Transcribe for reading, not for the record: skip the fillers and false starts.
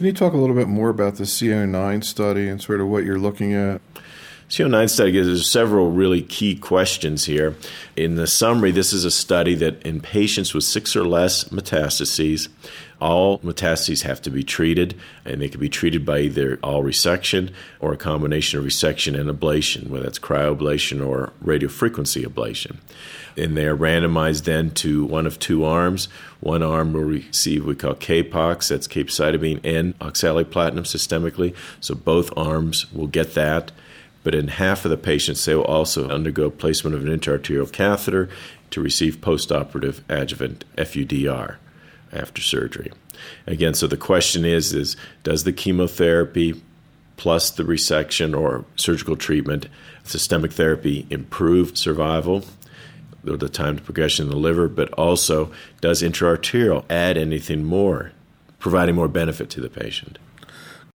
Can you talk a little bit more about the CO9 study and sort of what you're looking at? CO9 study gives several really key questions here. In the summary, this is a study that in patients with 6 or less metastases, all metastases have to be treated, and they can be treated by either all resection or a combination of resection and ablation, whether that's cryoablation or radiofrequency ablation. And they are randomized then to one of two arms. One arm will receive what we call CAPOX, that's capecitabine and oxaliplatinum systemically, so both arms will get that. But in half of the patients, they will also undergo placement of an intraarterial catheter to receive postoperative adjuvant FUDR after surgery. Again, so the question is does the chemotherapy plus the resection or surgical treatment, systemic therapy, improve survival, the time to progression in the liver, but also does intraarterial add anything more, providing more benefit to the patient?